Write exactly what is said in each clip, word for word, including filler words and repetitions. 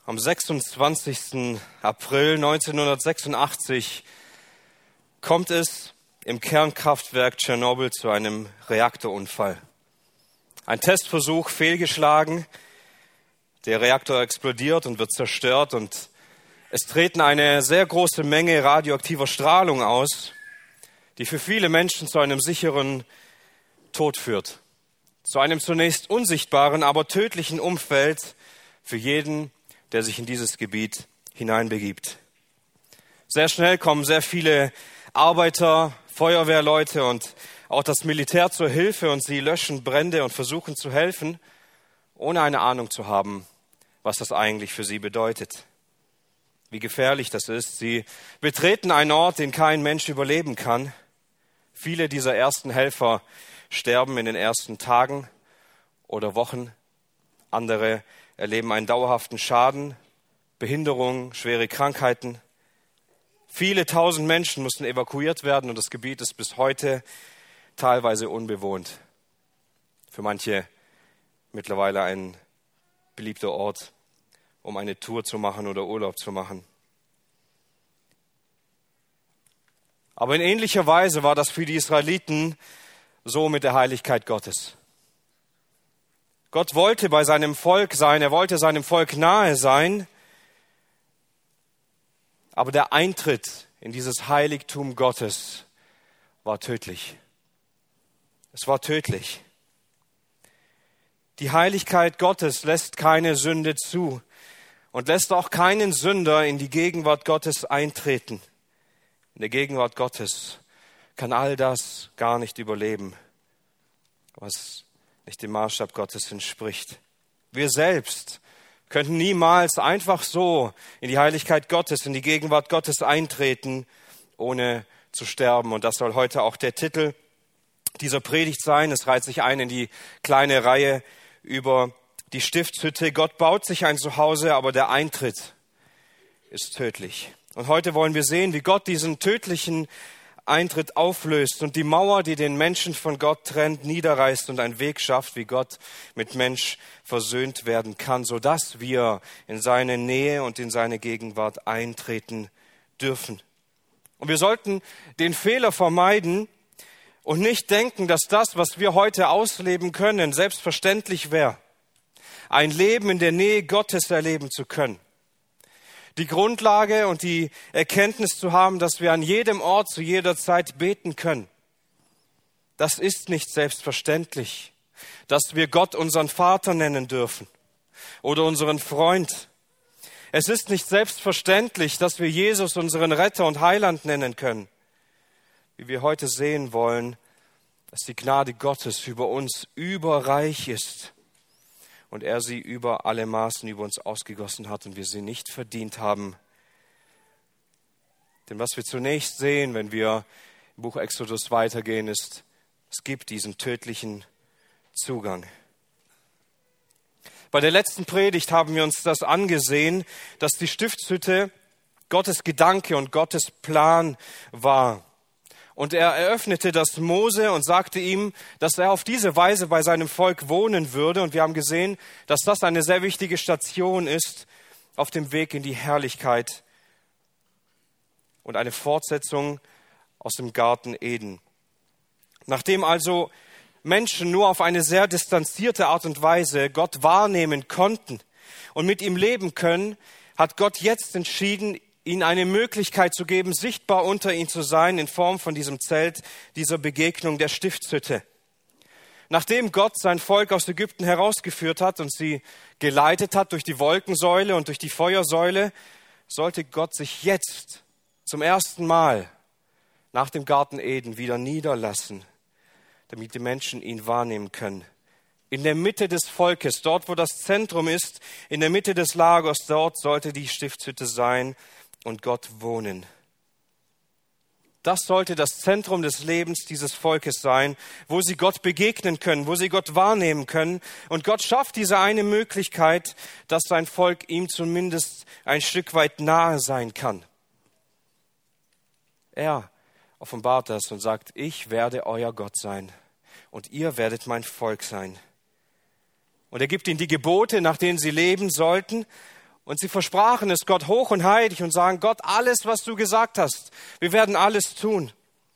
Am sechsundzwanzigsten April neunzehnhundertsechsundachtzig kommt es im Kernkraftwerk Tschernobyl zu einem Reaktorunfall. Ein Testversuch fehlgeschlagen, der Reaktor explodiert und wird zerstört und es treten eine sehr große Menge radioaktiver Strahlung aus, die für viele Menschen zu einem sicheren Tod führt. Zu einem zunächst unsichtbaren, aber tödlichen Umfeld für jeden, der sich in dieses Gebiet hineinbegibt. Sehr schnell kommen sehr viele Arbeiter, Feuerwehrleute und auch das Militär zur Hilfe und sie löschen Brände und versuchen zu helfen, ohne eine Ahnung zu haben, was das eigentlich für sie bedeutet. Wie gefährlich das ist. Sie betreten einen Ort, den kein Mensch überleben kann. Viele dieser ersten Helfer sterben in den ersten Tagen oder Wochen. Andere erleben einen dauerhaften Schaden, Behinderung, schwere Krankheiten. Viele tausend Menschen mussten evakuiert werden und das Gebiet ist bis heute teilweise unbewohnt. Für manche mittlerweile ein beliebter Ort, um eine Tour zu machen oder Urlaub zu machen. Aber in ähnlicher Weise war das für die Israeliten so mit der Heiligkeit Gottes. Gott wollte bei seinem Volk sein, er wollte seinem Volk nahe sein, aber der Eintritt in dieses Heiligtum Gottes war tödlich. Es war tödlich. Die Heiligkeit Gottes lässt keine Sünde zu und lässt auch keinen Sünder in die Gegenwart Gottes eintreten. In der Gegenwart Gottes kann all das gar nicht überleben, was nicht dem Maßstab Gottes entspricht. Wir selbst könnten niemals einfach so in die Heiligkeit Gottes, in die Gegenwart Gottes eintreten, ohne zu sterben. Und das soll heute auch der Titel dieser Predigt sein. Es reiht sich ein in die kleine Reihe über die Stiftshütte. Gott baut sich ein Zuhause, aber der Eintritt ist tödlich. Und heute wollen wir sehen, wie Gott diesen tödlichen Eintritt auflöst und die Mauer, die den Menschen von Gott trennt, niederreißt und einen Weg schafft, wie Gott mit Mensch versöhnt werden kann, sodass wir in seine Nähe und in seine Gegenwart eintreten dürfen. Und wir sollten den Fehler vermeiden und nicht denken, dass das, was wir heute ausleben können, selbstverständlich wäre, ein Leben in der Nähe Gottes erleben zu können. Die Grundlage und die Erkenntnis zu haben, dass wir an jedem Ort zu jeder Zeit beten können. Das ist nicht selbstverständlich, dass wir Gott unseren Vater nennen dürfen oder unseren Freund. Es ist nicht selbstverständlich, dass wir Jesus unseren Retter und Heiland nennen können. Wie wir heute sehen wollen, dass die Gnade Gottes über uns überreich ist. Und er sie über alle Maßen über uns ausgegossen hat und wir sie nicht verdient haben. Denn was wir zunächst sehen, wenn wir im Buch Exodus weitergehen, ist, es gibt diesen tödlichen Zugang. Bei der letzten Predigt haben wir uns das angesehen, dass die Stiftshütte Gottes Gedanke und Gottes Plan war. Und er eröffnete das Mose und sagte ihm, dass er auf diese Weise bei seinem Volk wohnen würde. Und wir haben gesehen, dass das eine sehr wichtige Station ist auf dem Weg in die Herrlichkeit und eine Fortsetzung aus dem Garten Eden. Nachdem also Menschen nur auf eine sehr distanzierte Art und Weise Gott wahrnehmen konnten und mit ihm leben können, hat Gott jetzt entschieden, ihnen eine Möglichkeit zu geben, sichtbar unter ihnen zu sein in Form von diesem Zelt, dieser Begegnung der Stiftshütte. Nachdem Gott sein Volk aus Ägypten herausgeführt hat und sie geleitet hat durch die Wolkensäule und durch die Feuersäule, sollte Gott sich jetzt zum ersten Mal nach dem Garten Eden wieder niederlassen, damit die Menschen ihn wahrnehmen können. In der Mitte des Volkes, dort wo das Zentrum ist, in der Mitte des Lagers, dort sollte die Stiftshütte sein und Gott wohnen. Das sollte das Zentrum des Lebens dieses Volkes sein, wo sie Gott begegnen können, wo sie Gott wahrnehmen können. Und Gott schafft diese eine Möglichkeit, dass sein Volk ihm zumindest ein Stück weit nahe sein kann. Er offenbart das und sagt, ich werde euer Gott sein und ihr werdet mein Volk sein. Und er gibt ihnen die Gebote, nach denen sie leben sollten. Und sie versprachen es Gott hoch und heilig und sagen, Gott, alles, was du gesagt hast, wir werden alles tun.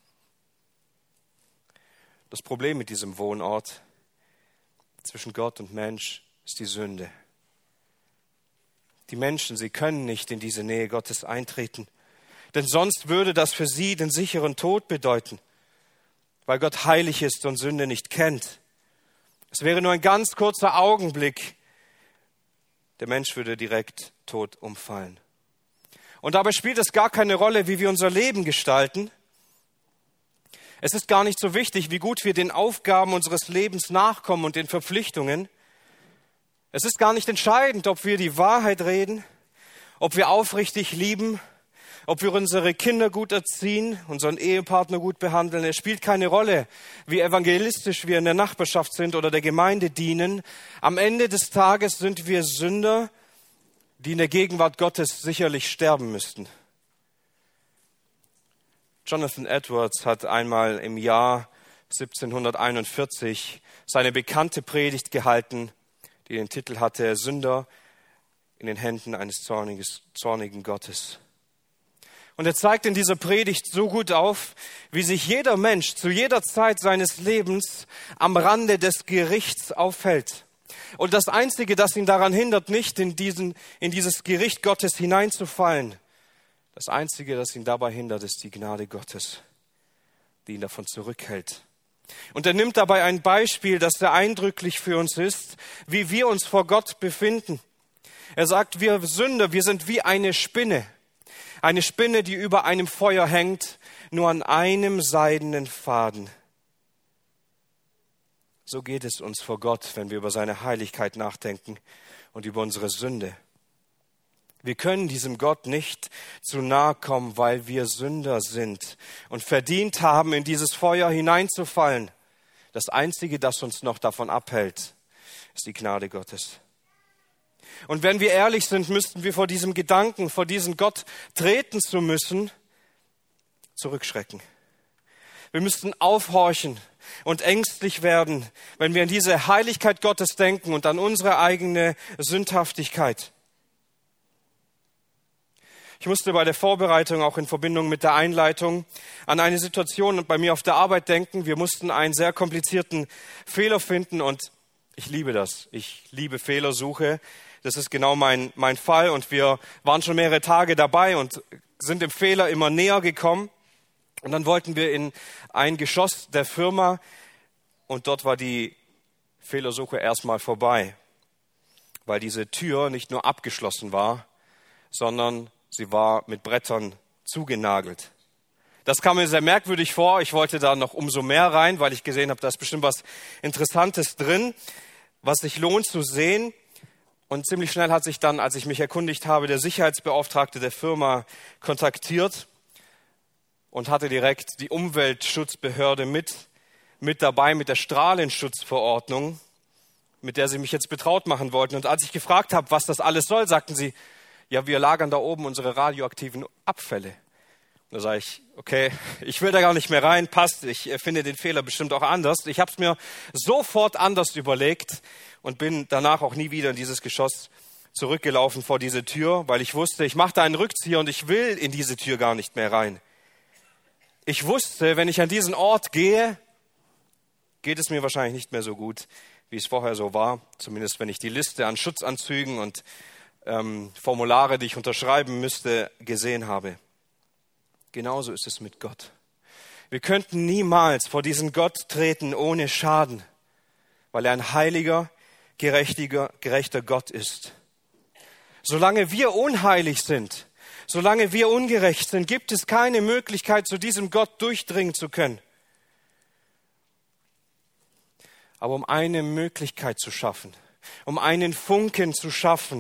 Das Problem mit diesem Wohnort zwischen Gott und Mensch ist die Sünde. Die Menschen, sie können nicht in diese Nähe Gottes eintreten, denn sonst würde das für sie den sicheren Tod bedeuten, weil Gott heilig ist und Sünde nicht kennt. Es wäre nur ein ganz kurzer Augenblick, der Mensch würde direkt tot umfallen. Und dabei spielt es gar keine Rolle, wie wir unser Leben gestalten. Es ist gar nicht so wichtig, wie gut wir den Aufgaben unseres Lebens nachkommen und den Verpflichtungen. Es ist gar nicht entscheidend, ob wir die Wahrheit reden, ob wir aufrichtig lieben, ob wir unsere Kinder gut erziehen, unseren Ehepartner gut behandeln. Es spielt keine Rolle, wie evangelistisch wir in der Nachbarschaft sind oder der Gemeinde dienen. Am Ende des Tages sind wir Sünder, die in der Gegenwart Gottes sicherlich sterben müssten. Jonathan Edwards hat einmal im Jahr siebzehnhunderteinundvierzig seine bekannte Predigt gehalten, die den Titel hatte, Sünder in den Händen eines zorniges, zornigen Gottes. Und er zeigt in dieser Predigt so gut auf, wie sich jeder Mensch zu jeder Zeit seines Lebens am Rande des Gerichts aufhält. Und das Einzige, das ihn daran hindert, nicht in, diesen, in dieses Gericht Gottes hineinzufallen, das Einzige, das ihn dabei hindert, ist die Gnade Gottes, die ihn davon zurückhält. Und er nimmt dabei ein Beispiel, das sehr eindrücklich für uns ist, wie wir uns vor Gott befinden. Er sagt, wir Sünder, wir sind wie eine Spinne. Eine Spinne, die über einem Feuer hängt, nur an einem seidenen Faden. So geht es uns vor Gott, wenn wir über seine Heiligkeit nachdenken und über unsere Sünde. Wir können diesem Gott nicht zu nahe kommen, weil wir Sünder sind und verdient haben, in dieses Feuer hineinzufallen. Das Einzige, das uns noch davon abhält, ist die Gnade Gottes. Und wenn wir ehrlich sind, müssten wir vor diesem Gedanken, vor diesen Gott treten zu müssen, zurückschrecken. Wir müssten aufhorchen und ängstlich werden, wenn wir an diese Heiligkeit Gottes denken und an unsere eigene Sündhaftigkeit. Ich musste bei der Vorbereitung, auch in Verbindung mit der Einleitung, an eine Situation bei mir auf der Arbeit denken. Wir mussten einen sehr komplizierten Fehler finden und ich liebe das. Ich liebe Fehlersuche. Das ist genau mein, mein Fall und wir waren schon mehrere Tage dabei und sind dem Fehler immer näher gekommen. Und dann wollten wir in ein Geschoss der Firma und dort war die Fehlersuche erstmal vorbei, weil diese Tür nicht nur abgeschlossen war, sondern sie war mit Brettern zugenagelt. Das kam mir sehr merkwürdig vor. Ich wollte da noch umso mehr rein, weil ich gesehen habe, da ist bestimmt was Interessantes drin, was sich lohnt zu sehen. Und ziemlich schnell hat sich dann, als ich mich erkundigt habe, der Sicherheitsbeauftragte der Firma kontaktiert und hatte direkt die Umweltschutzbehörde mit, mit dabei, mit der Strahlenschutzverordnung, mit der sie mich jetzt betraut machen wollten. Und als ich gefragt habe, was das alles soll, sagten sie, ja, wir lagern da oben unsere radioaktiven Abfälle. Und da sage ich, okay, ich will da gar nicht mehr rein, passt, ich finde den Fehler bestimmt auch anders. Ich habe es mir sofort anders überlegt und bin danach auch nie wieder in dieses Geschoss zurückgelaufen vor diese Tür, weil ich wusste, ich mache da einen Rückzieher und ich will in diese Tür gar nicht mehr rein. Ich wusste, wenn ich an diesen Ort gehe, geht es mir wahrscheinlich nicht mehr so gut, wie es vorher so war. Zumindest wenn ich die Liste an Schutzanzügen und ähm, Formulare, die ich unterschreiben müsste, gesehen habe. Genauso ist es mit Gott. Wir könnten niemals vor diesen Gott treten ohne Schaden, weil er ein heiliger, gerechtiger, gerechter Gott ist. Solange wir unheilig sind, solange wir ungerecht sind, gibt es keine Möglichkeit, zu diesem Gott durchdringen zu können. Aber um eine Möglichkeit zu schaffen, um einen Funken zu schaffen,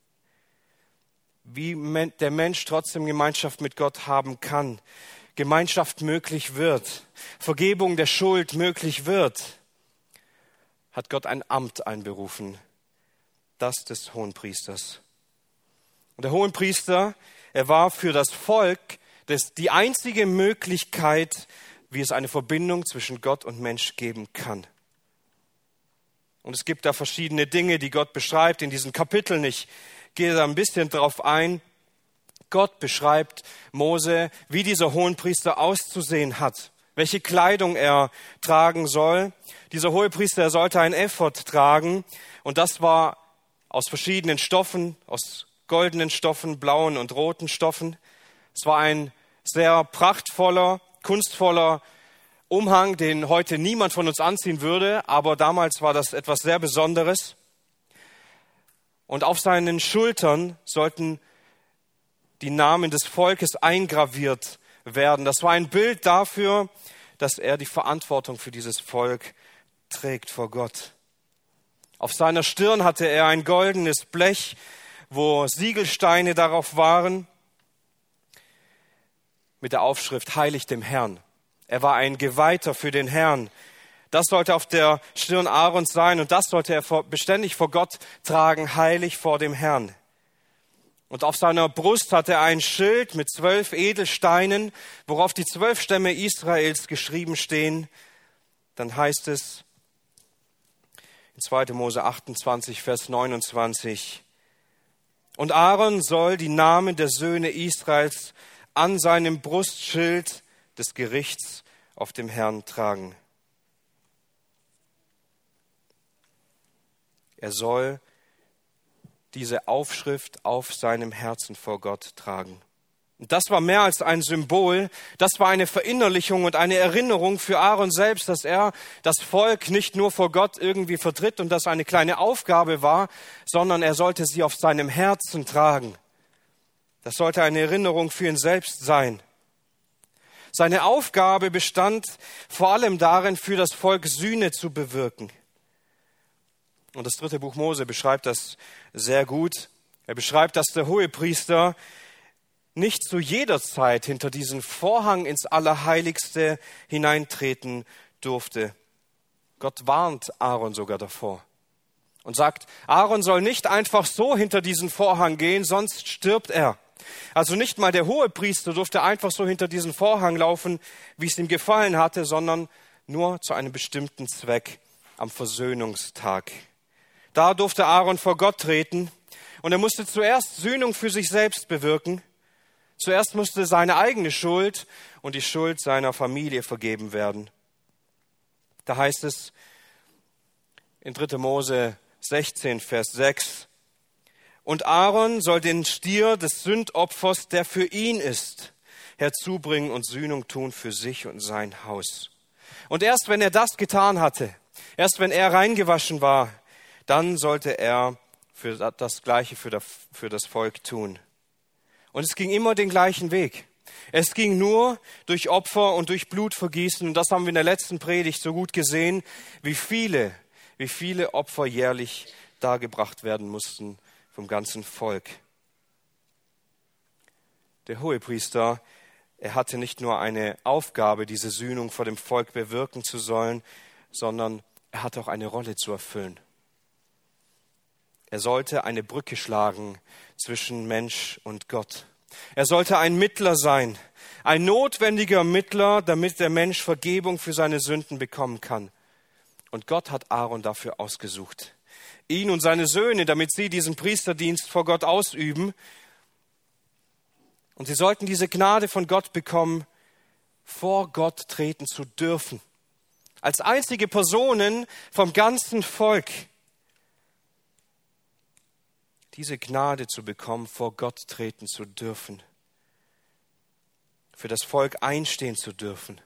wie der Mensch trotzdem Gemeinschaft mit Gott haben kann, Gemeinschaft möglich wird, Vergebung der Schuld möglich wird, hat Gott ein Amt einberufen, das des Hohenpriesters. Und der Hohenpriester, er war für das Volk das, die einzige Möglichkeit, wie es eine Verbindung zwischen Gott und Mensch geben kann. Und es gibt da verschiedene Dinge, die Gott beschreibt in diesen Kapiteln. Ich gehe da ein bisschen drauf ein. Gott beschreibt Mose, wie dieser Hohenpriester auszusehen hat, welche Kleidung er tragen soll. Dieser Hohepriester, er sollte einen Ephod tragen und das war aus verschiedenen Stoffen, aus goldenen Stoffen, blauen und roten Stoffen. Es war ein sehr prachtvoller, kunstvoller Umhang, den heute niemand von uns anziehen würde, aber damals war das etwas sehr Besonderes. Und auf seinen Schultern sollten die Namen des Volkes eingraviert werden. Das war ein Bild dafür, dass er die Verantwortung für dieses Volk trägt vor Gott. Auf seiner Stirn hatte er ein goldenes Blech, wo Siegelsteine darauf waren, mit der Aufschrift Heilig dem Herrn. Er war ein Geweihter für den Herrn. Das sollte auf der Stirn Aarons sein und das sollte er vor, beständig vor Gott tragen, heilig vor dem Herrn. Und auf seiner Brust hatte er ein Schild mit zwölf Edelsteinen, worauf die zwölf Stämme Israels geschrieben stehen. Dann heißt es in zweiter Mose achtundzwanzig, Vers neunundzwanzig, und Aaron soll die Namen der Söhne Israels an seinem Brustschild des Gerichts auf dem Herrn tragen. Er soll diese Aufschrift auf seinem Herzen vor Gott tragen. Und das war mehr als ein Symbol, das war eine Verinnerlichung und eine Erinnerung für Aaron selbst, dass er das Volk nicht nur vor Gott irgendwie vertritt und das eine kleine Aufgabe war, sondern er sollte sie auf seinem Herzen tragen. Das sollte eine Erinnerung für ihn selbst sein. Seine Aufgabe bestand vor allem darin, für das Volk Sühne zu bewirken. Und das dritte Buch Mose beschreibt das sehr gut. Er beschreibt, dass der Hohepriester nicht zu jeder Zeit hinter diesen Vorhang ins Allerheiligste hineintreten durfte. Gott warnt Aaron sogar davor und sagt, Aaron soll nicht einfach so hinter diesen Vorhang gehen, sonst stirbt er. Also nicht mal der Hohepriester durfte einfach so hinter diesen Vorhang laufen, wie es ihm gefallen hatte, sondern nur zu einem bestimmten Zweck am Versöhnungstag. Da durfte Aaron vor Gott treten und er musste zuerst Sühnung für sich selbst bewirken. Zuerst musste seine eigene Schuld und die Schuld seiner Familie vergeben werden. Da heißt es in dritter Mose sechzehn, Vers sechs, und Aaron soll den Stier des Sündopfers, der für ihn ist, herzubringen und Sühnung tun für sich und sein Haus. Und erst wenn er das getan hatte, erst wenn er reingewaschen war, dann sollte er für das Gleiche für das Volk tun. Und es ging immer den gleichen Weg. Es ging nur durch Opfer und durch Blutvergießen. Und das haben wir in der letzten Predigt so gut gesehen, wie viele, wie viele Opfer jährlich dargebracht werden mussten vom ganzen Volk. Der Hohepriester, er hatte nicht nur eine Aufgabe, diese Sühnung vor dem Volk bewirken zu sollen, sondern er hatte auch eine Rolle zu erfüllen. Er sollte eine Brücke schlagen zwischen Mensch und Gott. Er sollte ein Mittler sein, ein notwendiger Mittler, damit der Mensch Vergebung für seine Sünden bekommen kann. Und Gott hat Aaron dafür ausgesucht. Ihn und seine Söhne, damit sie diesen Priesterdienst vor Gott ausüben. Und sie sollten diese Gnade von Gott bekommen, vor Gott treten zu dürfen. Als einzige Personen vom ganzen Volk. Diese Gnade zu bekommen, vor Gott treten zu dürfen, für das Volk einstehen zu dürfen.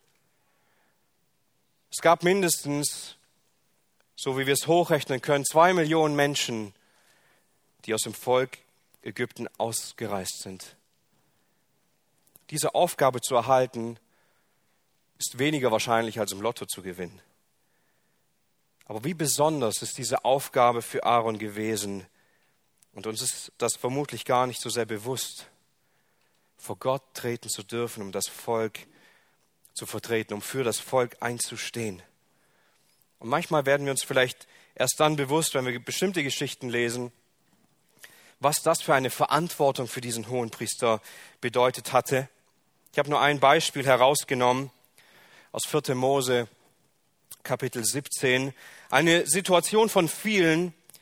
Es gab mindestens, so wie wir es hochrechnen können, zwei Millionen Menschen, die aus dem Volk Ägypten ausgereist sind. Diese Aufgabe zu erhalten, ist weniger wahrscheinlich als im Lotto zu gewinnen. Aber wie besonders ist diese Aufgabe für Aaron gewesen, und uns ist das vermutlich gar nicht so sehr bewusst, vor Gott treten zu dürfen, um das Volk zu vertreten, um für das Volk einzustehen. Und manchmal werden wir uns vielleicht erst dann bewusst, wenn wir bestimmte Geschichten lesen, was das für eine Verantwortung für diesen Hohenpriester bedeutet hatte. Ich habe nur ein Beispiel herausgenommen aus vierter Mose, Kapitel siebzehn. Eine Situation von vielen,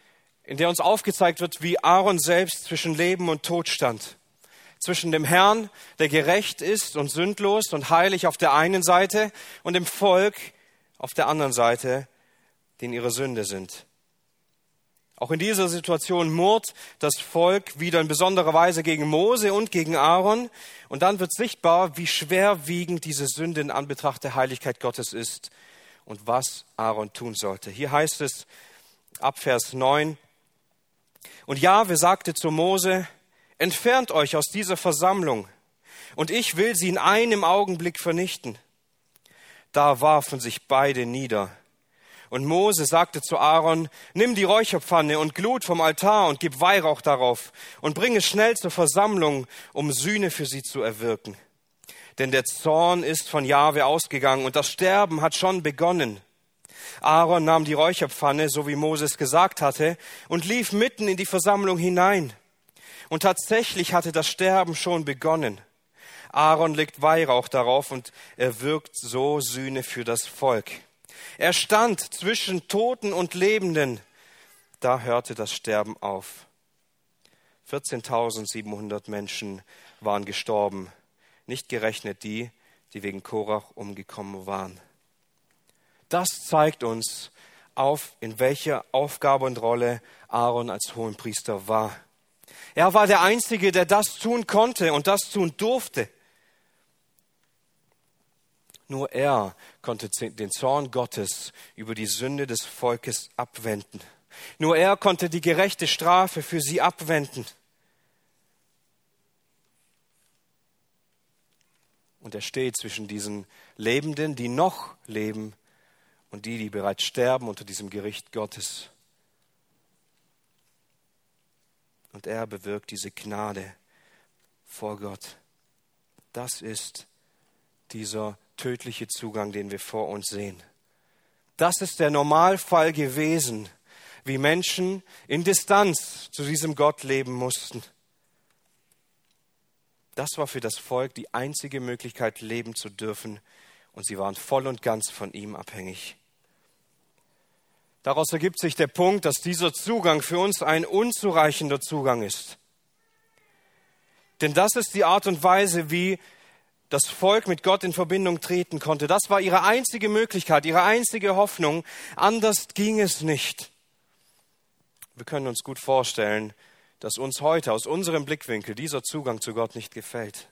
in der uns aufgezeigt wird, wie Aaron selbst zwischen Leben und Tod stand. Zwischen dem Herrn, der gerecht ist und sündlos und heilig auf der einen Seite, und dem Volk auf der anderen Seite, die in ihrer Sünde sind. Auch in dieser Situation murrt das Volk wieder in besonderer Weise gegen Mose und gegen Aaron. Und dann wird sichtbar, wie schwerwiegend diese Sünde in Anbetracht der Heiligkeit Gottes ist und was Aaron tun sollte. Hier heißt es ab Vers neun, und Jahwe sagte zu Mose, entfernt euch aus dieser Versammlung, und ich will sie in einem Augenblick vernichten. Da warfen sich beide nieder. Und Mose sagte zu Aaron, nimm die Räucherpfanne und Glut vom Altar und gib Weihrauch darauf und bring es schnell zur Versammlung, um Sühne für sie zu erwirken. Denn der Zorn ist von Jahwe ausgegangen und das Sterben hat schon begonnen. Aaron nahm die Räucherpfanne, so wie Moses gesagt hatte, und lief mitten in die Versammlung hinein. Und tatsächlich hatte das Sterben schon begonnen. Aaron legt Weihrauch darauf und erwirkt so Sühne für das Volk. Er stand zwischen Toten und Lebenden. Da hörte das Sterben auf. vierzehntausendsiebenhundert Menschen waren gestorben, nicht gerechnet die, die wegen Korach umgekommen waren. Das zeigt uns auf, in welcher Aufgabe und Rolle Aaron als Hohenpriester war. Er war der Einzige, der das tun konnte und das tun durfte. Nur er konnte den Zorn Gottes über die Sünde des Volkes abwenden. Nur er konnte die gerechte Strafe für sie abwenden. Und er steht zwischen diesen Lebenden, die noch leben, und die, die bereits sterben unter diesem Gericht Gottes. Und er bewirkt diese Gnade vor Gott. Das ist dieser tödliche Zugang, den wir vor uns sehen. Das ist der Normalfall gewesen, wie Menschen in Distanz zu diesem Gott leben mussten. Das war für das Volk die einzige Möglichkeit, leben zu dürfen, und sie waren voll und ganz von ihm abhängig. Daraus ergibt sich der Punkt, dass dieser Zugang für uns ein unzureichender Zugang ist. Denn das ist die Art und Weise, wie das Volk mit Gott in Verbindung treten konnte. Das war ihre einzige Möglichkeit, ihre einzige Hoffnung. Anders ging es nicht. Wir können uns gut vorstellen, dass uns heute aus unserem Blickwinkel dieser Zugang zu Gott nicht gefällt.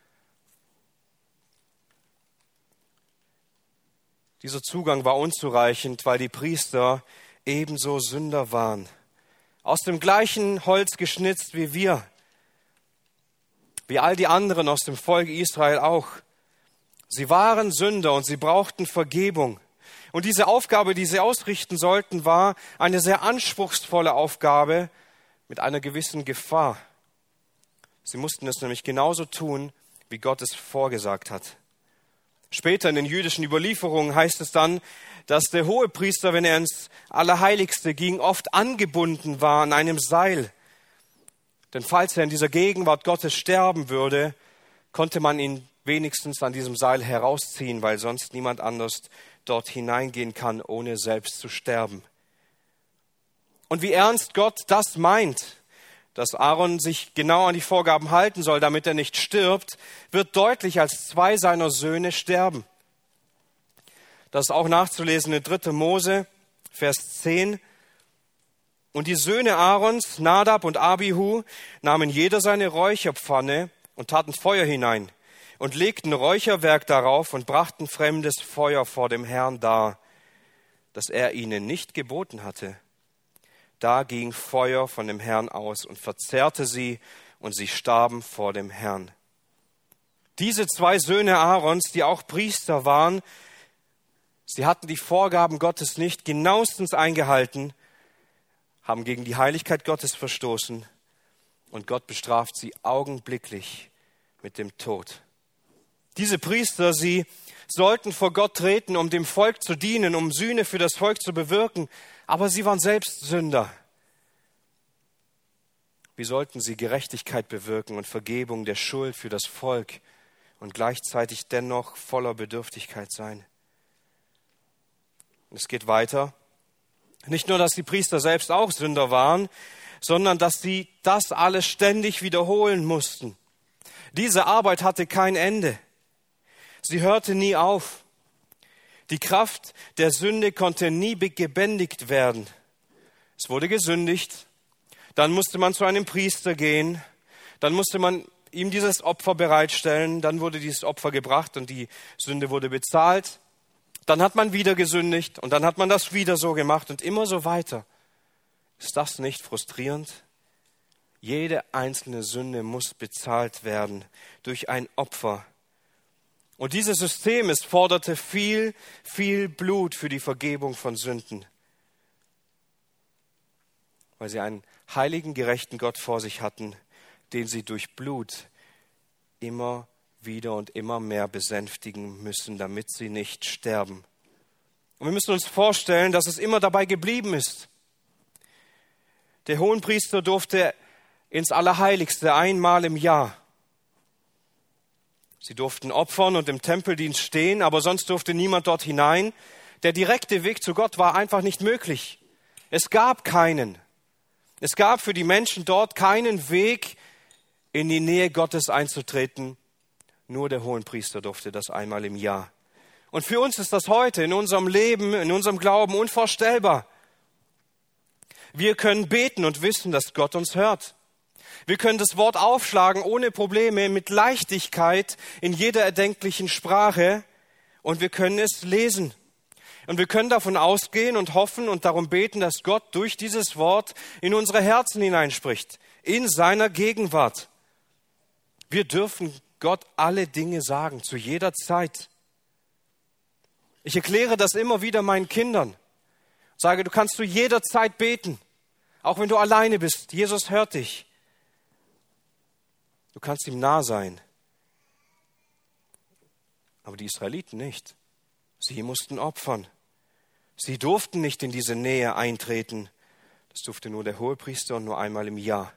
Dieser Zugang war unzureichend, weil die Priester ebenso Sünder waren. Aus dem gleichen Holz geschnitzt wie wir. Wie all die anderen aus dem Volk Israel auch. Sie waren Sünder und sie brauchten Vergebung. Und diese Aufgabe, die sie ausrichten sollten, war eine sehr anspruchsvolle Aufgabe mit einer gewissen Gefahr. Sie mussten es nämlich genauso tun, wie Gott es vorgesagt hat. Später in den jüdischen Überlieferungen heißt es dann, dass der Hohepriester, wenn er ins Allerheiligste ging, oft angebunden war an einem Seil. Denn falls er in dieser Gegenwart Gottes sterben würde, konnte man ihn wenigstens an diesem Seil herausziehen, weil sonst niemand anders dort hineingehen kann, ohne selbst zu sterben. Und wie ernst Gott das meint, dass Aaron sich genau an die Vorgaben halten soll, damit er nicht stirbt, wird deutlich, als zwei seiner Söhne sterben. Das ist auch nachzulesen in dritter Mose, Vers zehn. Und die Söhne Aarons, Nadab und Abihu, nahmen jeder seine Räucherpfanne und taten Feuer hinein und legten Räucherwerk darauf und brachten fremdes Feuer vor dem Herrn dar, das er ihnen nicht geboten hatte. Da ging Feuer von dem Herrn aus und verzehrte sie, und sie starben vor dem Herrn. Diese zwei Söhne Aarons, die auch Priester waren, sie hatten die Vorgaben Gottes nicht genauestens eingehalten, haben gegen die Heiligkeit Gottes verstoßen, und Gott bestraft sie augenblicklich mit dem Tod. Diese Priester, sie sollten vor Gott treten, um dem Volk zu dienen, um Sühne für das Volk zu bewirken, aber sie waren selbst Sünder. Wie sollten sie Gerechtigkeit bewirken und Vergebung der Schuld für das Volk und gleichzeitig dennoch voller Bedürftigkeit sein? Und es geht weiter. Nicht nur, dass die Priester selbst auch Sünder waren, sondern dass sie das alles ständig wiederholen mussten. Diese Arbeit hatte kein Ende. Sie hörte nie auf. Die Kraft der Sünde konnte nie gebändigt werden. Es wurde gesündigt, dann musste man zu einem Priester gehen, dann musste man ihm dieses Opfer bereitstellen, dann wurde dieses Opfer gebracht und die Sünde wurde bezahlt. Dann hat man wieder gesündigt und dann hat man das wieder so gemacht und immer so weiter. Ist das nicht frustrierend? Jede einzelne Sünde muss bezahlt werden durch ein Opfer. Und dieses System, es forderte viel, viel Blut für die Vergebung von Sünden. Weil sie einen heiligen, gerechten Gott vor sich hatten, den sie durch Blut immer wieder und immer mehr besänftigen müssen, damit sie nicht sterben. Und wir müssen uns vorstellen, dass es immer dabei geblieben ist. Der Hohenpriester durfte ins Allerheiligste einmal im Jahr. Sie durften opfern und im Tempeldienst stehen, aber sonst durfte niemand dort hinein. Der direkte Weg zu Gott war einfach nicht möglich. Es gab keinen. Es gab für die Menschen dort keinen Weg, in die Nähe Gottes einzutreten. Nur der Hohenpriester durfte das einmal im Jahr. Und für uns ist das heute in unserem Leben, in unserem Glauben unvorstellbar. Wir können beten und wissen, dass Gott uns hört. Wir können das Wort aufschlagen ohne Probleme, mit Leichtigkeit in jeder erdenklichen Sprache und wir können es lesen. Und wir können davon ausgehen und hoffen und darum beten, dass Gott durch dieses Wort in unsere Herzen hineinspricht, in seiner Gegenwart. Wir dürfen Gott alle Dinge sagen, zu jeder Zeit. Ich erkläre das immer wieder meinen Kindern. Sage, du kannst zu jeder Zeit beten, auch wenn du alleine bist. Jesus hört dich. Du kannst ihm nah sein. Aber die Israeliten nicht. Sie mussten opfern. Sie durften nicht in diese Nähe eintreten. Das durfte nur der Hohepriester und nur einmal im Jahr.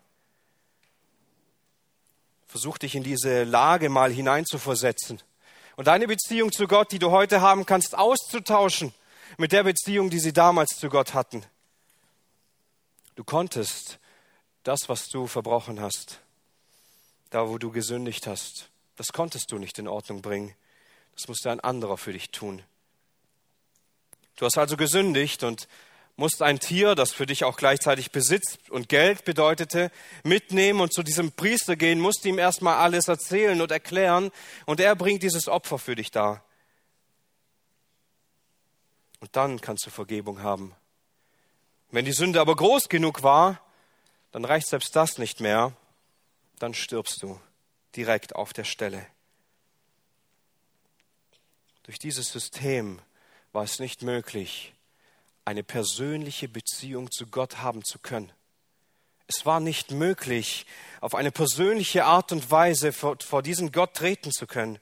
Versuch dich in diese Lage mal hineinzuversetzen und deine Beziehung zu Gott, die du heute haben kannst, auszutauschen mit der Beziehung, die sie damals zu Gott hatten. Du konntest das, was du verbrochen hast, da wo du gesündigt hast, das konntest du nicht in Ordnung bringen. Das musste ein anderer für dich tun. Du hast also gesündigt und musst ein Tier, das für dich auch gleichzeitig Besitz und Geld bedeutete, mitnehmen und zu diesem Priester gehen, musst ihm erstmal alles erzählen und erklären und er bringt dieses Opfer für dich dar. Und dann kannst du Vergebung haben. Wenn die Sünde aber groß genug war, dann reicht selbst das nicht mehr, dann stirbst du direkt auf der Stelle. Durch dieses System war es nicht möglich, eine persönliche Beziehung zu Gott haben zu können. Es war nicht möglich, auf eine persönliche Art und Weise vor, vor diesen Gott treten zu können.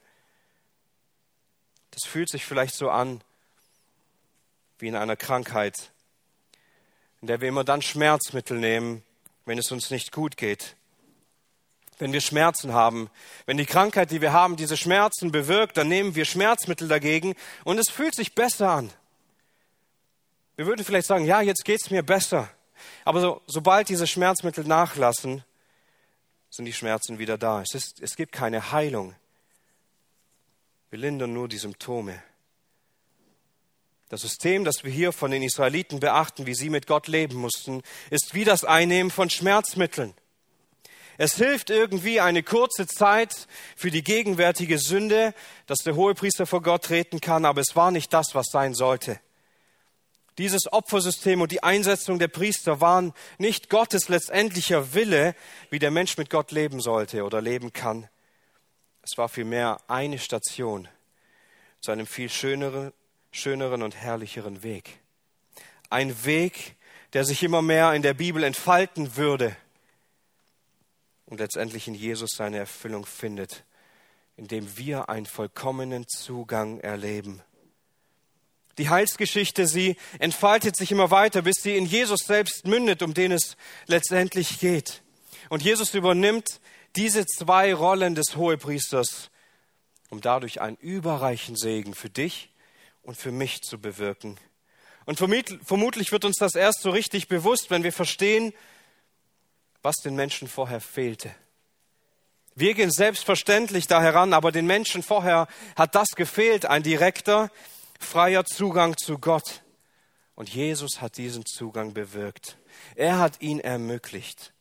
Das fühlt sich vielleicht so an wie in einer Krankheit, in der wir immer dann Schmerzmittel nehmen, wenn es uns nicht gut geht. Wenn wir Schmerzen haben, wenn die Krankheit, die wir haben, diese Schmerzen bewirkt, dann nehmen wir Schmerzmittel dagegen und es fühlt sich besser an. Wir würden vielleicht sagen, ja, jetzt geht's mir besser. Aber so, sobald diese Schmerzmittel nachlassen, sind die Schmerzen wieder da. Es ist, es gibt keine Heilung. Wir lindern nur die Symptome. Das System, das wir hier von den Israeliten beachten, wie sie mit Gott leben mussten, ist wie das Einnehmen von Schmerzmitteln. Es hilft irgendwie eine kurze Zeit für die gegenwärtige Sünde, dass der Hohepriester vor Gott treten kann, aber es war nicht das, was sein sollte. Dieses Opfersystem und die Einsetzung der Priester waren nicht Gottes letztendlicher Wille, wie der Mensch mit Gott leben sollte oder leben kann. Es war vielmehr eine Station zu einem viel schöneren, schöneren und herrlicheren Weg. Ein Weg, der sich immer mehr in der Bibel entfalten würde und letztendlich in Jesus seine Erfüllung findet, indem wir einen vollkommenen Zugang erleben. Die Heilsgeschichte, sie entfaltet sich immer weiter, bis sie in Jesus selbst mündet, um den es letztendlich geht. Und Jesus übernimmt diese zwei Rollen des Hohepriesters, um dadurch einen überreichen Segen für dich und für mich zu bewirken. Und vermutlich wird uns das erst so richtig bewusst, wenn wir verstehen, was den Menschen vorher fehlte. Wir gehen selbstverständlich da heran, aber den Menschen vorher hat das gefehlt, ein direkter, freier Zugang zu Gott. Und Jesus hat diesen Zugang bewirkt. Er hat ihn ermöglicht.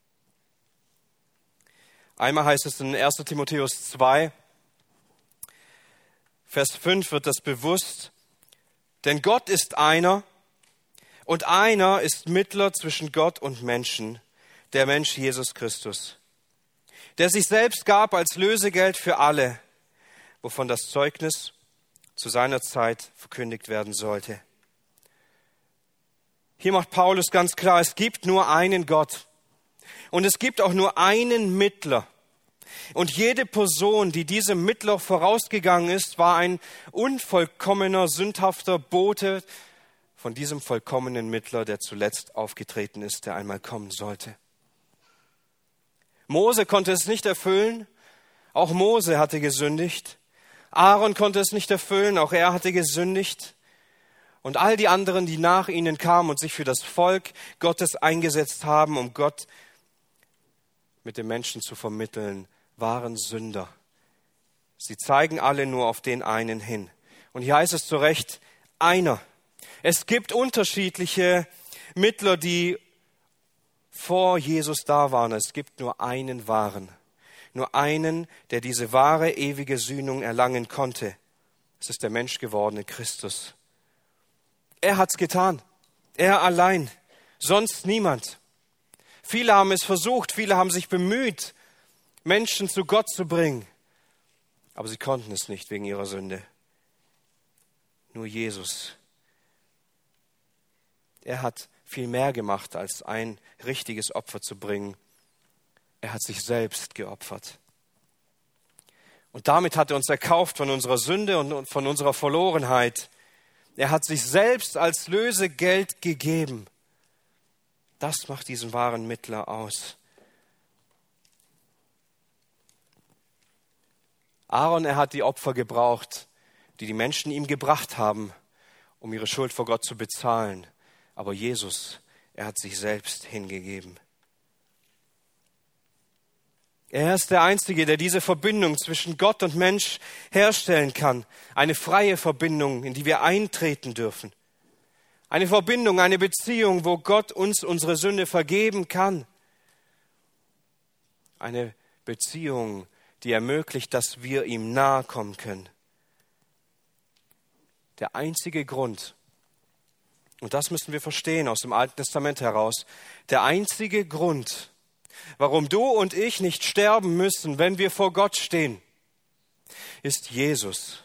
Einmal heißt es in erster Timotheus zwei, Vers fünf wird das bewusst. Denn Gott ist einer und einer ist Mittler zwischen Gott und Menschen, der Mensch Jesus Christus, der sich selbst gab als Lösegeld für alle, wovon das Zeugnis zu seiner Zeit verkündigt werden sollte. Hier macht Paulus ganz klar, es gibt nur einen Gott und es gibt auch nur einen Mittler. Und jede Person, die diesem Mittler vorausgegangen ist, war ein unvollkommener, sündhafter Bote von diesem vollkommenen Mittler, der zuletzt aufgetreten ist, der einmal kommen sollte. Mose konnte es nicht erfüllen, auch Mose hatte gesündigt. Aaron konnte es nicht erfüllen, auch er hatte gesündigt. Und all die anderen, die nach ihnen kamen und sich für das Volk Gottes eingesetzt haben, um Gott mit den Menschen zu vermitteln, waren Sünder. Sie zeigen alle nur auf den einen hin. Und hier heißt es zu Recht, einer. Es gibt unterschiedliche Mittler, die vor Jesus da waren. Es gibt nur einen wahren. Nur einen, der diese wahre, ewige Sühnung erlangen konnte. Es ist der menschgewordene Christus. Er hat's getan. Er allein. Sonst niemand. Viele haben es versucht, viele haben sich bemüht, Menschen zu Gott zu bringen. Aber sie konnten es nicht wegen ihrer Sünde. Nur Jesus. Er hat viel mehr gemacht, als ein richtiges Opfer zu bringen. Er hat sich selbst geopfert. Und damit hat er uns erkauft von unserer Sünde und von unserer Verlorenheit. Er hat sich selbst als Lösegeld gegeben. Das macht diesen wahren Mittler aus. Aaron, er hat die Opfer gebraucht, die die Menschen ihm gebracht haben, um ihre Schuld vor Gott zu bezahlen. Aber Jesus, er hat sich selbst hingegeben. Er ist der Einzige, der diese Verbindung zwischen Gott und Mensch herstellen kann. Eine freie Verbindung, in die wir eintreten dürfen. Eine Verbindung, eine Beziehung, wo Gott uns unsere Sünde vergeben kann. Eine Beziehung, die ermöglicht, dass wir ihm nahe kommen können. Der einzige Grund, und das müssen wir verstehen aus dem Alten Testament heraus, der einzige Grund, warum du und ich nicht sterben müssen, wenn wir vor Gott stehen, ist Jesus.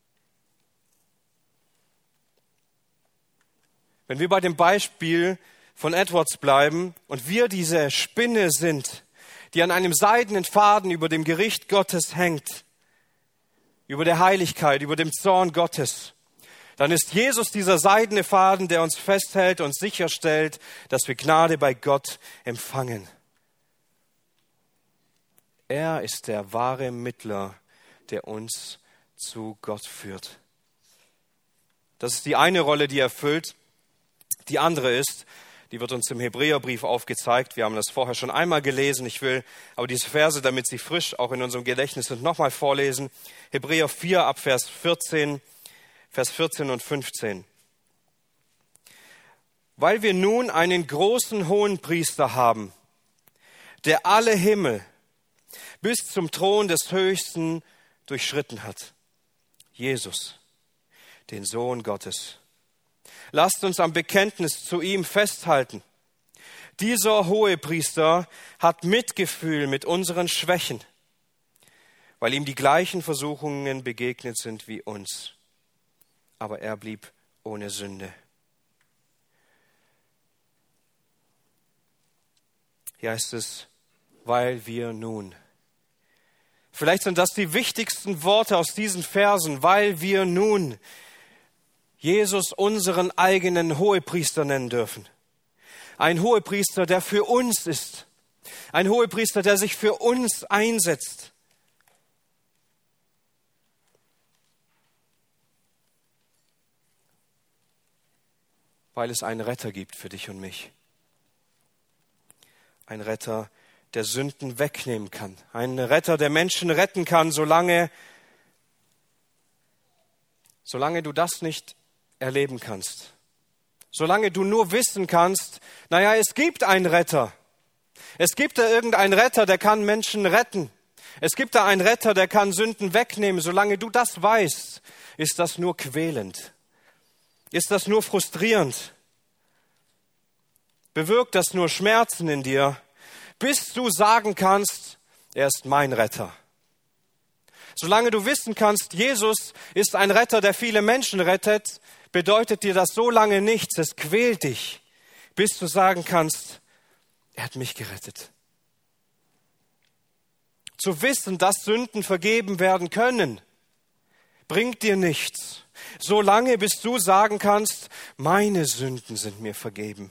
Wenn wir bei dem Beispiel von Edwards bleiben und wir diese Spinne sind, die an einem seidenen Faden über dem Gericht Gottes hängt, über der Heiligkeit, über dem Zorn Gottes, dann ist Jesus dieser seidene Faden, der uns festhält und sicherstellt, dass wir Gnade bei Gott empfangen. Er ist der wahre Mittler, der uns zu Gott führt. Das ist die eine Rolle, die er erfüllt. Die andere ist, die wird uns im Hebräerbrief aufgezeigt. Wir haben das vorher schon einmal gelesen. Ich will aber diese Verse, damit sie frisch auch in unserem Gedächtnis sind, nochmal vorlesen. Hebräer vier ab Vers vierzehn, Vers vierzehn und fünfzehn. Weil wir nun einen großen Hohenpriester haben, der alle Himmel bis zum Thron des Höchsten durchschritten hat. Jesus, den Sohn Gottes. Lasst uns am Bekenntnis zu ihm festhalten. Dieser Hohepriester hat Mitgefühl mit unseren Schwächen, weil ihm die gleichen Versuchungen begegnet sind wie uns. Aber er blieb ohne Sünde. Hier heißt es, weil wir nun. Vielleicht sind das die wichtigsten Worte aus diesen Versen, weil wir nun Jesus unseren eigenen Hohepriester nennen dürfen. Ein Hohepriester, der für uns ist. Ein Hohepriester, der sich für uns einsetzt. weil es einen Retter gibt für dich und mich. Ein Retter, der Sünden wegnehmen kann. Ein Retter, der Menschen retten kann, solange, solange du das nicht erleben kannst. Solange du nur wissen kannst, naja, es gibt einen Retter. Es gibt da irgendeinen Retter, der kann Menschen retten. Es gibt da einen Retter, der kann Sünden wegnehmen. Solange du das weißt, ist das nur quälend. Ist das nur frustrierend. Bewirkt das nur Schmerzen in dir, bis du sagen kannst, er ist mein Retter. Solange du wissen kannst, Jesus ist ein Retter, der viele Menschen rettet, bedeutet dir das so lange nichts. Es quält dich, bis du sagen kannst, er hat mich gerettet. Zu wissen, dass Sünden vergeben werden können, bringt dir nichts. Solange bis du sagen kannst, meine Sünden sind mir vergeben.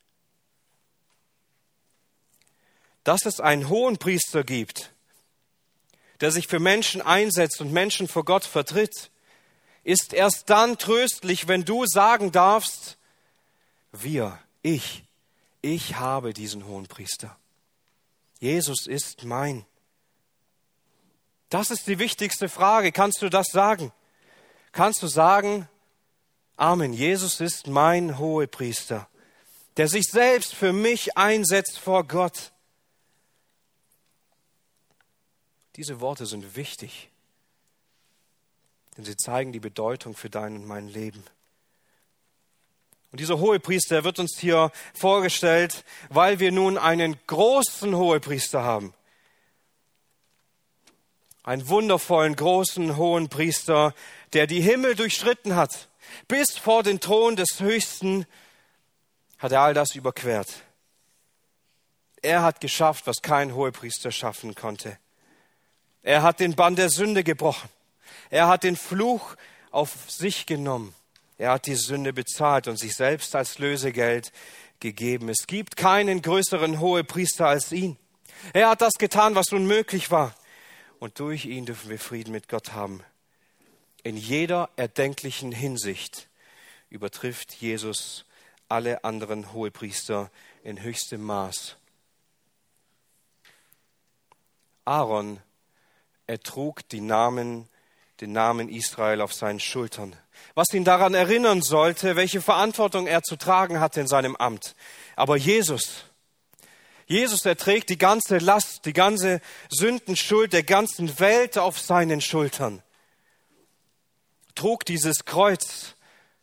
Dass es einen Hohenpriester gibt, der sich für Menschen einsetzt und Menschen vor Gott vertritt, ist erst dann tröstlich, wenn du sagen darfst, wir, ich, ich habe diesen Hohenpriester. Jesus ist mein. Das ist die wichtigste Frage. Kannst du das sagen? Kannst du sagen, Amen, Jesus ist mein Hohepriester, der sich selbst für mich einsetzt vor Gott. Diese Worte sind wichtig, denn sie zeigen die Bedeutung für dein und mein Leben. Und dieser Hohepriester wird uns hier vorgestellt, weil wir nun einen großen Hohepriester haben. Einen wundervollen, großen Hohenpriester, der die Himmel durchschritten hat. Bis vor den Thron des Höchsten hat er all das überquert. Er hat geschafft, was kein Hohepriester schaffen konnte. Er hat den Bann der Sünde gebrochen. Er hat den Fluch auf sich genommen. Er hat die Sünde bezahlt und sich selbst als Lösegeld gegeben. Es gibt keinen größeren Hohepriester als ihn. Er hat das getan, was unmöglich war. Und durch ihn dürfen wir Frieden mit Gott haben. In jeder erdenklichen Hinsicht übertrifft Jesus alle anderen Hohepriester in höchstem Maß. Aaron Er trug die Namen, den Namen Israel auf seinen Schultern, was ihn daran erinnern sollte, welche Verantwortung er zu tragen hatte in seinem Amt. Aber Jesus, Jesus, er trägt die ganze Last, die ganze Sündenschuld der ganzen Welt auf seinen Schultern, trug dieses Kreuz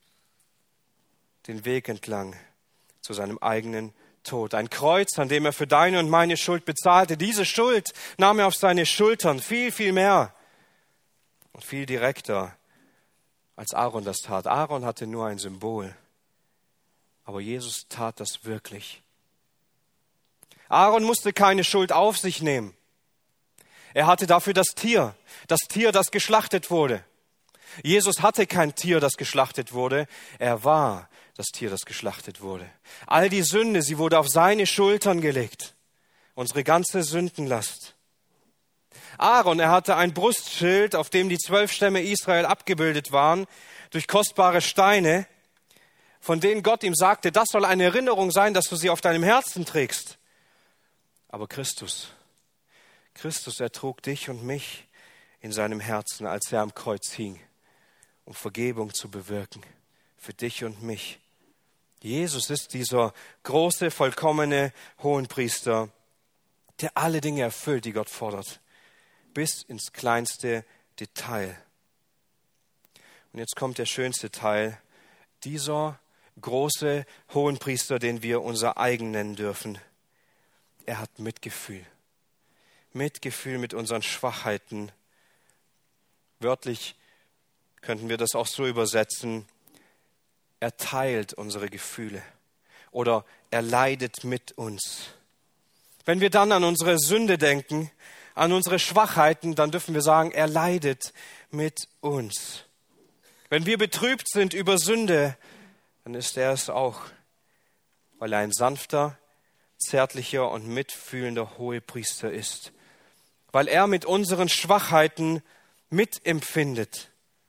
den Weg entlang zu seinem eigenen Tod. Ein Kreuz, an dem er für deine und meine Schuld bezahlte. Diese Schuld nahm er auf seine Schultern, viel, viel mehr und viel direkter, als Aaron das tat. Aaron hatte nur ein Symbol, aber Jesus tat das wirklich. Aaron musste keine Schuld auf sich nehmen. Er hatte dafür das Tier, das Tier, das geschlachtet wurde. Jesus hatte kein Tier, das geschlachtet wurde. Er war das Tier, das geschlachtet wurde. All die Sünde, sie wurde auf seine Schultern gelegt. Unsere ganze Sündenlast. Aaron, er hatte ein Brustschild, auf dem die zwölf Stämme Israel abgebildet waren, durch kostbare Steine, von denen Gott ihm sagte, das soll eine Erinnerung sein, dass du sie auf deinem Herzen trägst. Aber Christus, Christus, er trug dich und mich in seinem Herzen, als er am Kreuz hing, um Vergebung zu bewirken für dich und mich. Jesus ist dieser große, vollkommene Hohenpriester, der alle Dinge erfüllt, die Gott fordert, bis ins kleinste Detail. Und jetzt kommt der schönste Teil, dieser große Hohenpriester, den wir unser eigen nennen dürfen. Er hat Mitgefühl. Mitgefühl mit unseren Schwachheiten. Wörtlich könnten wir das auch so übersetzen: Er teilt unsere Gefühle oder er leidet mit uns. Wenn wir dann an unsere Sünde denken, an unsere Schwachheiten, dann dürfen wir sagen, er leidet mit uns. Wenn wir betrübt sind über Sünde, dann ist er es auch, weil er ein sanfter, zärtlicher und mitfühlender Hohepriester ist. Weil er mit unseren Schwachheiten mitempfindet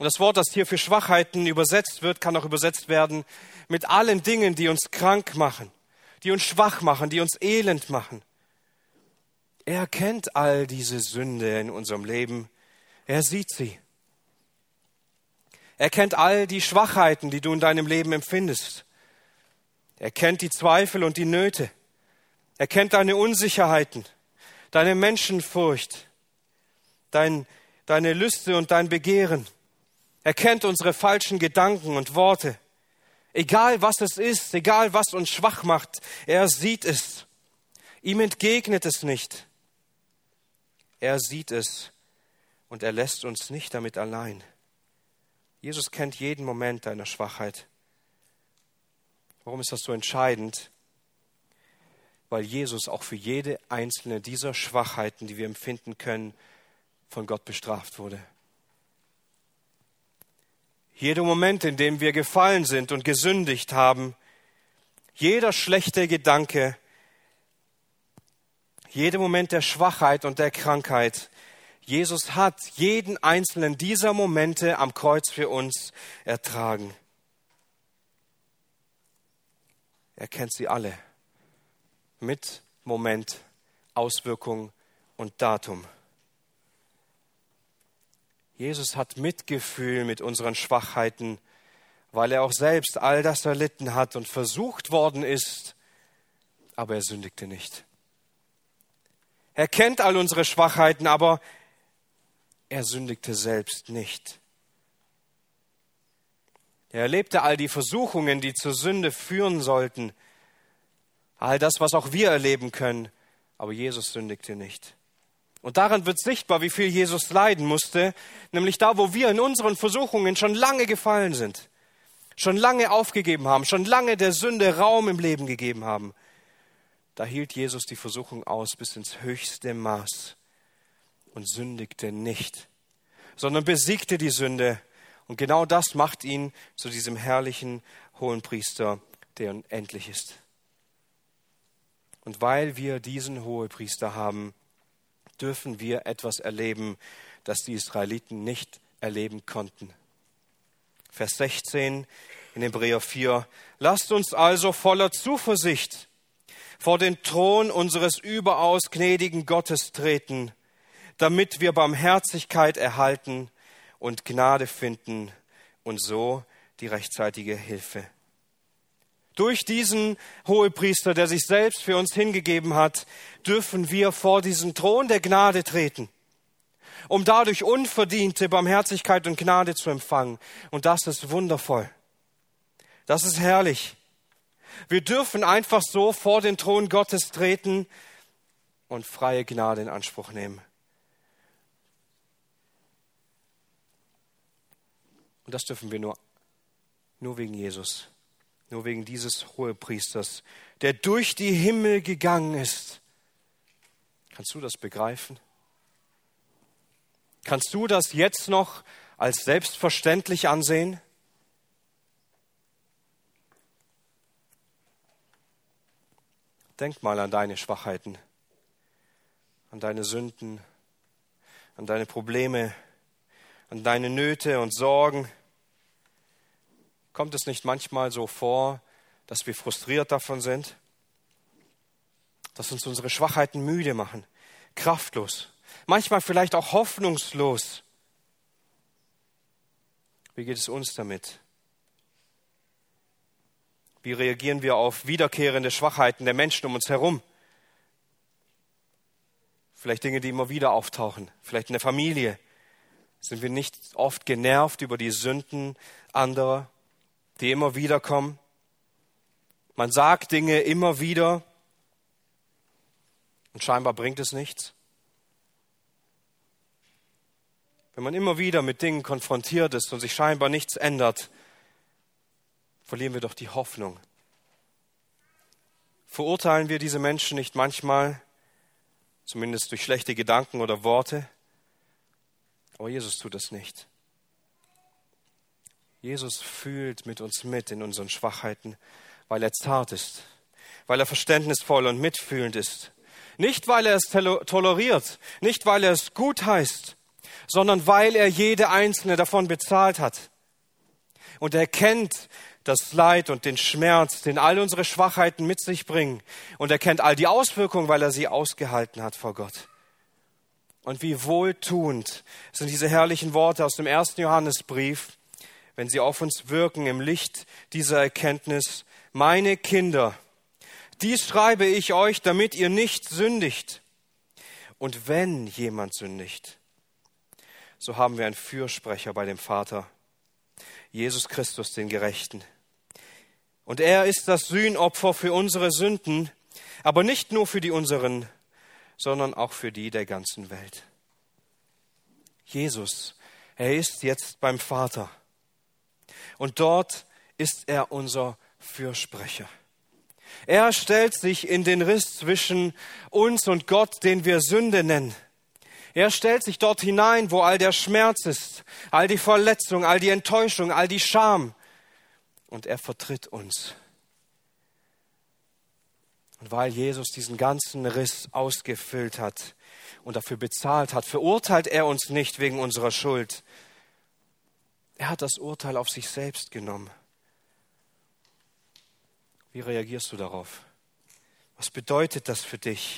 Und das Wort, das hier für Schwachheiten übersetzt wird, kann auch übersetzt werden mit allen Dingen, die uns krank machen, die uns schwach machen, die uns elend machen. Er kennt all diese Sünde in unserem Leben. Er sieht sie. Er kennt all die Schwachheiten, die du in deinem Leben empfindest. Er kennt die Zweifel und die Nöte. Er kennt deine Unsicherheiten, deine Menschenfurcht, dein, deine Lüste und dein Begehren. Er kennt unsere falschen Gedanken und Worte. Egal was es ist, egal was uns schwach macht, er sieht es. Ihm entgegnet es nicht. Er sieht es und er lässt uns nicht damit allein. Jesus kennt jeden Moment deiner Schwachheit. Warum ist das so entscheidend? Weil Jesus auch für jede einzelne dieser Schwachheiten, die wir empfinden können, von Gott bestraft wurde. Jeder Moment, in dem wir gefallen sind und gesündigt haben, jeder schlechte Gedanke, jeder Moment der Schwachheit und der Krankheit, Jesus hat jeden einzelnen dieser Momente am Kreuz für uns ertragen. Er kennt sie alle. Mit Moment, Auswirkung und Datum. Jesus hat Mitgefühl mit unseren Schwachheiten, weil er auch selbst all das erlitten hat und versucht worden ist, aber er sündigte nicht. Er kennt all unsere Schwachheiten, aber er sündigte selbst nicht. Er erlebte all die Versuchungen, die zur Sünde führen sollten, all das, was auch wir erleben können, aber Jesus sündigte nicht. Und daran wird sichtbar, wie viel Jesus leiden musste, nämlich da, wo wir in unseren Versuchungen schon lange gefallen sind, schon lange aufgegeben haben, schon lange der Sünde Raum im Leben gegeben haben. Da hielt Jesus die Versuchung aus bis ins höchste Maß und sündigte nicht, sondern besiegte die Sünde. Und genau das macht ihn zu diesem herrlichen Hohenpriester, der unendlich ist. Und weil wir diesen Hohepriester haben, dürfen wir etwas erleben, das die Israeliten nicht erleben konnten. Vers sechzehn in Hebräer vier. Lasst uns also voller Zuversicht vor den Thron unseres überaus gnädigen Gottes treten, damit wir Barmherzigkeit erhalten und Gnade finden und so die rechtzeitige Hilfe. Durch diesen Hohepriester, der sich selbst für uns hingegeben hat, dürfen wir vor diesen Thron der Gnade treten, um dadurch unverdiente Barmherzigkeit und Gnade zu empfangen. Und das ist wundervoll. Das ist herrlich. Wir dürfen einfach so vor den Thron Gottes treten und freie Gnade in Anspruch nehmen. Und das dürfen wir nur, nur wegen Jesus. Nur wegen dieses Hohepriesters, der durch die Himmel gegangen ist. Kannst du das begreifen? Kannst du das jetzt noch als selbstverständlich ansehen? Denk mal an deine Schwachheiten, an deine Sünden, an deine Probleme, an deine Nöte und Sorgen. Kommt es nicht manchmal so vor, dass wir frustriert davon sind? Dass uns unsere Schwachheiten müde machen, kraftlos, manchmal vielleicht auch hoffnungslos. Wie geht es uns damit? Wie reagieren wir auf wiederkehrende Schwachheiten der Menschen um uns herum? Vielleicht Dinge, die immer wieder auftauchen, vielleicht in der Familie. Sind wir nicht oft genervt über die Sünden anderer, die immer wieder kommen? Man sagt Dinge immer wieder und scheinbar bringt es nichts. Wenn man immer wieder mit Dingen konfrontiert ist und sich scheinbar nichts ändert, verlieren wir doch die Hoffnung. Verurteilen wir diese Menschen nicht manchmal, zumindest durch schlechte Gedanken oder Worte? Aber Jesus tut das nicht. Jesus fühlt mit uns mit in unseren Schwachheiten, weil er zart ist, weil er verständnisvoll und mitfühlend ist. Nicht, weil er es toleriert, nicht, weil er es gut heißt, sondern weil er jede einzelne davon bezahlt hat. Und er kennt das Leid und den Schmerz, den all unsere Schwachheiten mit sich bringen. Und er kennt all die Auswirkungen, weil er sie ausgehalten hat vor Gott. Und wie wohltuend sind diese herrlichen Worte aus dem ersten Johannesbrief, wenn sie auf uns wirken im Licht dieser Erkenntnis. Meine Kinder, dies schreibe ich euch, damit ihr nicht sündigt. Und wenn jemand sündigt, so haben wir einen Fürsprecher bei dem Vater, Jesus Christus, den Gerechten. Und er ist das Sühnopfer für unsere Sünden, aber nicht nur für die unseren, sondern auch für die der ganzen Welt. Jesus, er ist jetzt beim Vater. Und dort ist er unser Fürsprecher. Er stellt sich in den Riss zwischen uns und Gott, den wir Sünde nennen. Er stellt sich dort hinein, wo all der Schmerz ist, all die Verletzung, all die Enttäuschung, all die Scham. Und er vertritt uns. Und weil Jesus diesen ganzen Riss ausgefüllt hat und dafür bezahlt hat, verurteilt er uns nicht wegen unserer Schuld. Er hat das Urteil auf sich selbst genommen. Wie reagierst du darauf? Was bedeutet das für dich?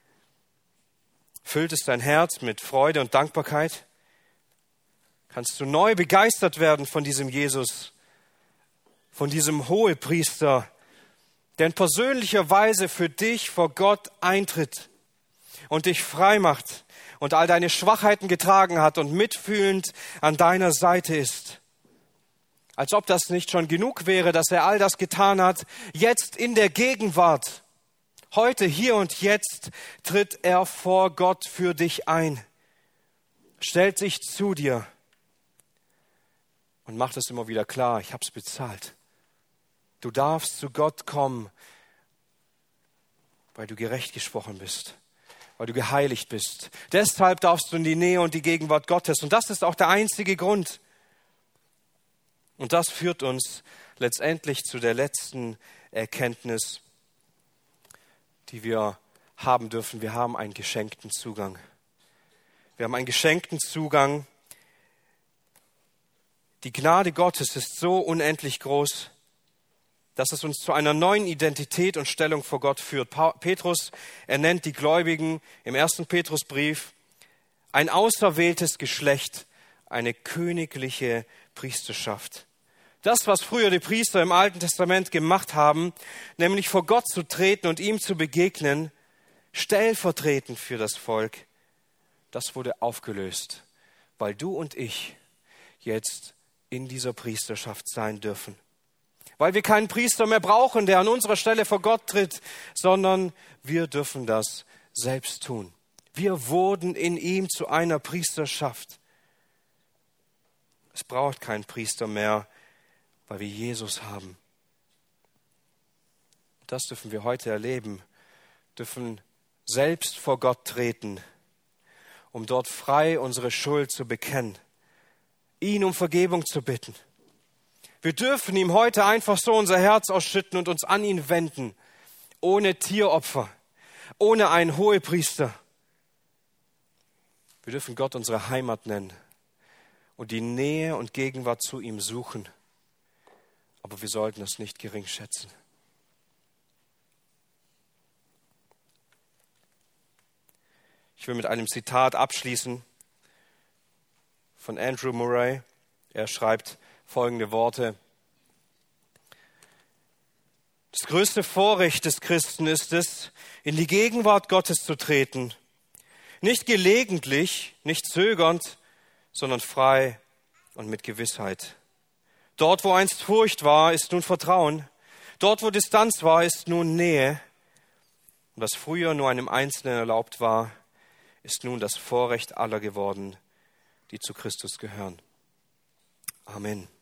Füllt es dein Herz mit Freude und Dankbarkeit? Kannst du neu begeistert werden von diesem Jesus, von diesem Hohepriester, der in persönlicher Weise für dich vor Gott eintritt und dich frei macht und all deine Schwachheiten getragen hat und mitfühlend an deiner Seite ist. Als ob das nicht schon genug wäre, dass er all das getan hat, jetzt in der Gegenwart, heute, hier und jetzt, tritt er vor Gott für dich ein, stellt sich zu dir und macht es immer wieder klar, ich habe es bezahlt. Du darfst zu Gott kommen, weil du gerecht gesprochen bist, weil du geheiligt bist. Deshalb darfst du in die Nähe und die Gegenwart Gottes. Und das ist auch der einzige Grund. Und das führt uns letztendlich zu der letzten Erkenntnis, die wir haben dürfen. Wir haben einen geschenkten Zugang. Wir haben einen geschenkten Zugang. Die Gnade Gottes ist so unendlich groß, dass es uns zu einer neuen Identität und Stellung vor Gott führt. Petrus, er nennt die Gläubigen im ersten Petrusbrief ein auserwähltes Geschlecht, eine königliche Priesterschaft. Das, was früher die Priester im Alten Testament gemacht haben, nämlich vor Gott zu treten und ihm zu begegnen, stellvertretend für das Volk, das wurde aufgelöst, weil du und ich jetzt in dieser Priesterschaft sein dürfen. Weil wir keinen Priester mehr brauchen, der an unserer Stelle vor Gott tritt, sondern wir dürfen das selbst tun. Wir wurden in ihm zu einer Priesterschaft. Es braucht keinen Priester mehr, weil wir Jesus haben. Das dürfen wir heute erleben, dürfen selbst vor Gott treten, um dort frei unsere Schuld zu bekennen, ihn um Vergebung zu bitten. Wir dürfen ihm heute einfach so unser Herz ausschütten und uns an ihn wenden, ohne Tieropfer, ohne einen Hohepriester. Wir dürfen Gott unsere Heimat nennen und die Nähe und Gegenwart zu ihm suchen. Aber wir sollten es nicht gering schätzen. Ich will mit einem Zitat abschließen von Andrew Murray. Er schreibt folgende Worte. Das größte Vorrecht des Christen ist es, in die Gegenwart Gottes zu treten. Nicht gelegentlich, nicht zögernd, sondern frei und mit Gewissheit. Dort, wo einst Furcht war, ist nun Vertrauen. Dort, wo Distanz war, ist nun Nähe. Und was früher nur einem Einzelnen erlaubt war, ist nun das Vorrecht aller geworden, die zu Christus gehören. Amen.